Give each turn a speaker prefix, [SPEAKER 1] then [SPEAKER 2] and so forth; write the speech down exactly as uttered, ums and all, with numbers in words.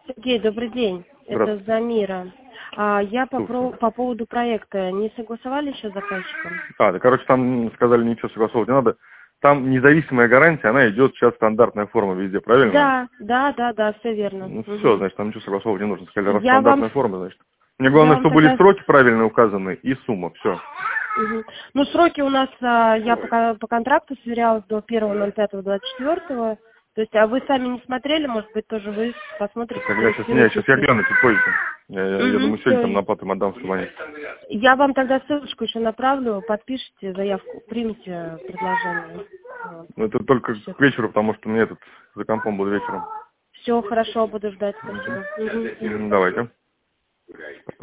[SPEAKER 1] Сергей, добрый день. Это
[SPEAKER 2] Здравствуйте.
[SPEAKER 1] Замира. А, я по, про-
[SPEAKER 2] Слушаю.
[SPEAKER 1] по поводу проекта не согласовали еще с заказчиком?
[SPEAKER 2] А, да, короче, там сказали, ничего согласовывать не надо. Там независимая гарантия, она идет сейчас стандартная форма везде, правильно?
[SPEAKER 1] Да, да, да, да, все верно.
[SPEAKER 2] Ну все,
[SPEAKER 1] Мгм.
[SPEAKER 2] значит, там ничего согласовывать не нужно. Сказали, раз
[SPEAKER 1] Я вам,
[SPEAKER 2] стандартная форма, значит. Мне
[SPEAKER 1] я
[SPEAKER 2] главное,
[SPEAKER 1] вам
[SPEAKER 2] чтобы были
[SPEAKER 1] тогда...
[SPEAKER 2] сроки правильно указаны и сумма, все.
[SPEAKER 1] Мгм. Ну, сроки у нас, а, я по, ко- по контракту сверялась до первого ноль пятого двадцать четвёртого. То есть, а вы сами не смотрели, может быть, тоже вы посмотрите,
[SPEAKER 2] Сейчас я, сейчас, не,
[SPEAKER 1] скорректируете,
[SPEAKER 2] сейчас я
[SPEAKER 1] если...
[SPEAKER 2] гляну чуть позже. Я, я, я
[SPEAKER 1] Угу,
[SPEAKER 2] думаю, сегодня там
[SPEAKER 1] все.
[SPEAKER 2] на потом отдам, чтобы они...
[SPEAKER 1] Я вам тогда ссылочку еще направлю, подпишите заявку, примите предложение. Вот.
[SPEAKER 2] Ну, это только
[SPEAKER 1] Все.
[SPEAKER 2] к вечеру, потому что мне этот за компом буду вечером.
[SPEAKER 1] Все хорошо, буду ждать,
[SPEAKER 2] Мгм.
[SPEAKER 1] спасибо. Мгм, мгм.
[SPEAKER 2] М, Давайте.